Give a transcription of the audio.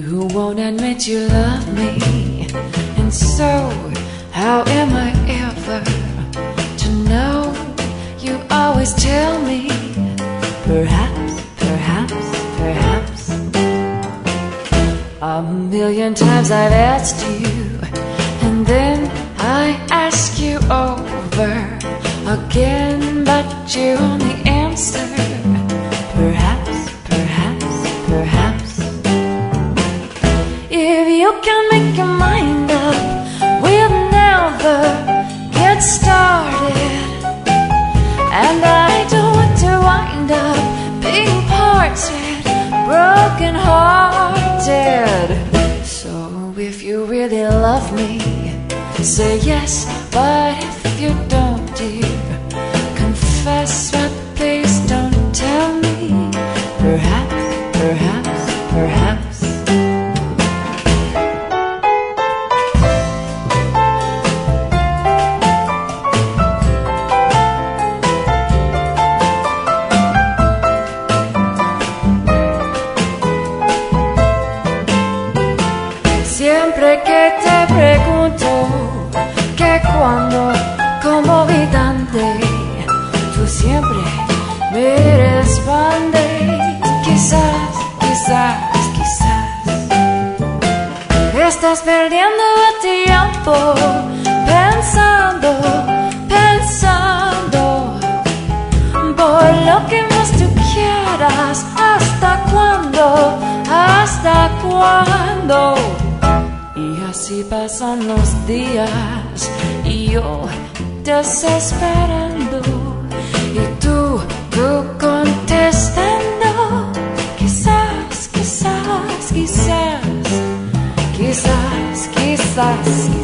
You won't admit you love me, and so how am I ever to know? You always tell me, perhaps, perhaps, perhaps. A million times I've asked you, and then I ask you over again, but you only answer, perhaps, perhaps, perhaps. If you can make your mind up, we'll never get started. And I don't want to wind up being parted, broken hearted. So if you really love me, say yes, but if you don't, dear, confess, but please don't tell me, perhaps, perhaps, perhaps. Siempre que te pregunto que cuando, como vidante, tú siempre me respondes, quizás, quizás, quizás. Estás perdiendo el tiempo pensando, pensando, por lo que más tú quieras. ¿Hasta cuándo? ¿Hasta cuándo? Y así pasan los días y yo desesperando, y tú contestando, quizás, quizás, quizás, quizás, quizás.